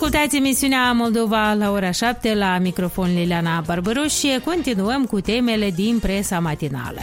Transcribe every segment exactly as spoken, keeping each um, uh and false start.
Ascultați emisiunea Moldova la ora șapte, la microfon Liliana Barbaros și continuăm cu temele din presa matinală.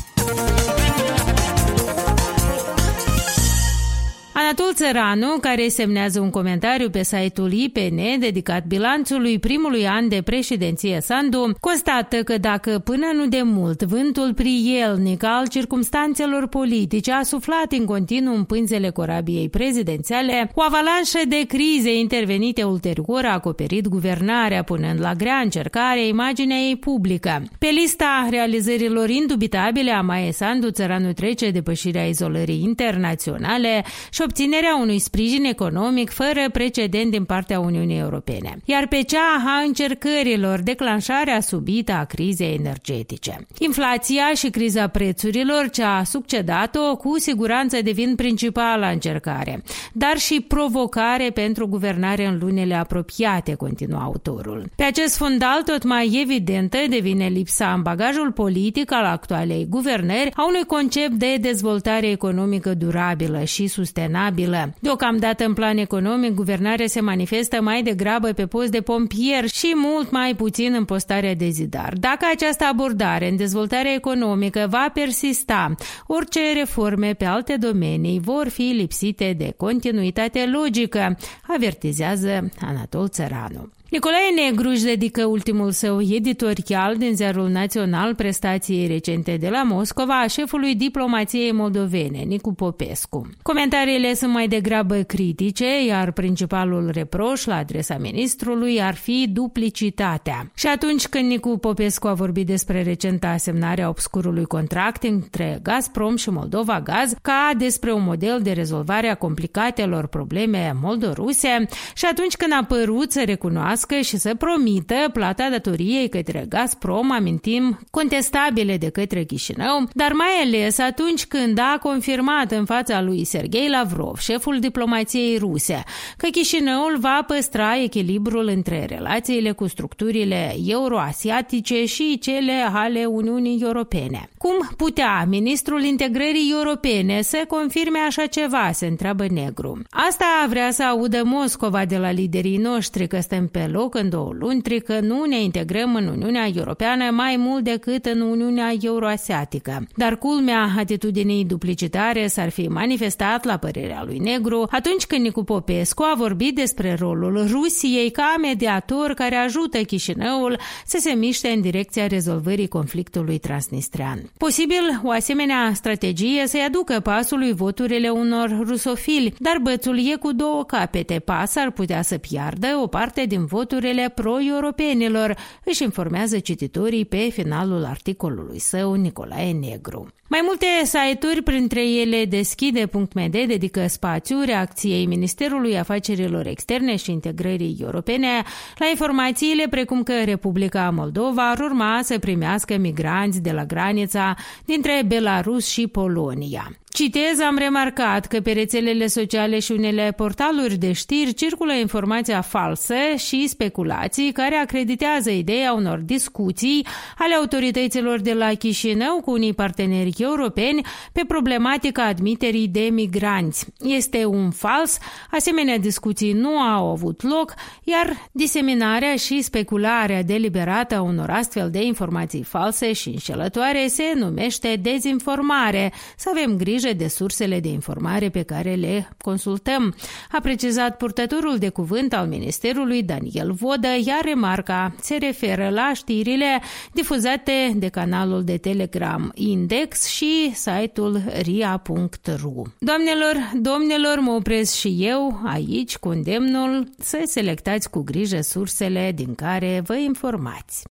Anatol Țăranu, care semnează un comentariu pe site-ul I P N dedicat bilanțului primului an de președinție Sandu, constată că dacă până nu de mult vântul prielnic al circumstanțelor politice a suflat în continuu în pânzele corabiei prezidențiale, o avalanșă de crize intervenite ulterior a acoperit guvernarea, punând la grea încercare imaginea ei publică. Pe lista realizărilor indubitabile a Maiei Sandu, Țăranu trece depășirea izolării internaționale și obținerea unui sprijin economic fără precedent din partea Uniunii Europene, iar pe cea a încercărilor declanșarea subită a crizei energetice. Inflația și criza prețurilor ce a succedat-o cu siguranță devin principala încercare, dar și provocare pentru guvernare în lunile apropiate, continuă autorul. Pe acest fundal, tot mai evidentă devine lipsa în bagajul politic al actualei guvernări a unui concept de dezvoltare economică durabilă și sustenabilă. Deocamdată, în plan economic, guvernarea se manifestă mai degrabă pe post de pompier și mult mai puțin în postarea de zidar. Dacă această abordare în dezvoltarea economică va persista, orice reforme pe alte domenii vor fi lipsite de continuitate logică, avertizează Anatol Țăranu. Nicolae Negru își dedică ultimul său editorial din Ziarul Național prestației recente de la Moscova a șefului diplomației moldovene, Nicu Popescu. Comentariile sunt mai degrabă critice, iar principalul reproș la adresa ministrului ar fi duplicitatea. Și atunci când Nicu Popescu a vorbit despre recenta semnare a obscurului contract între Gazprom și Moldova Gaz, ca despre un model de rezolvare a complicatelor probleme moldoruse, și atunci când a părut să recunoască și să promită plata datoriei către Gazprom, amintim, contestabile de către Chișinău, dar mai ales atunci când a confirmat în fața lui Sergei Lavrov, șeful diplomației ruse, că Chișinăul va păstra echilibrul între relațiile cu structurile euroasiatice și cele ale Uniunii Europene. Cum putea ministrul integrării europene să confirme așa ceva, se întreabă Negru. Asta vrea să audă Moscova de la liderii noștri, că stăm pe loc în două luni, că nu ne integrăm în Uniunea Europeană mai mult decât în Uniunea Euroasiatică. Dar culmea atitudinii duplicitare s-ar fi manifestat, la părerea lui Negru, atunci când Nicu Popescu a vorbit despre rolul Rusiei ca mediator care ajută Chișinăul să se miște în direcția rezolvării conflictului transnistrean. Posibil o asemenea strategie să-i aducă pasului voturile unor rusofili, dar bățul e cu două capete. Pas ar putea să piardă o parte din voturile pro-europenilor, își informează cititorii pe finalul articolului său Nicolae Negru. Mai multe site-uri, printre ele Deschide punct m d, dedică spațiu reacției Ministerului Afacerilor Externe și Integrării Europene la informațiile precum că Republica Moldova ar urma să primească migranți de la granița dintre Belarus și Polonia. Citez, am remarcat că pe rețelele sociale și unele portaluri de știri circulă informația falsă și speculații care acreditează ideea unor discuții ale autorităților de la Chișinău cu unii parteneri europeni pe problematica admiterii de migranți. Este un fals, asemenea discuții nu au avut loc, iar diseminarea și specularea deliberată a unor astfel de informații false și înșelătoare se numește dezinformare. Să avem grijă de sursele de informare pe care le consultăm, a precizat purtătorul de cuvânt al Ministerului Daniel Vodă, iar remarca se referă la știrile difuzate de canalul de Telegram Index și site-ul r i a punct r u. Doamnelor, domnilor, mă opresc și eu aici cu îndemnul să selectați cu grijă sursele din care vă informați.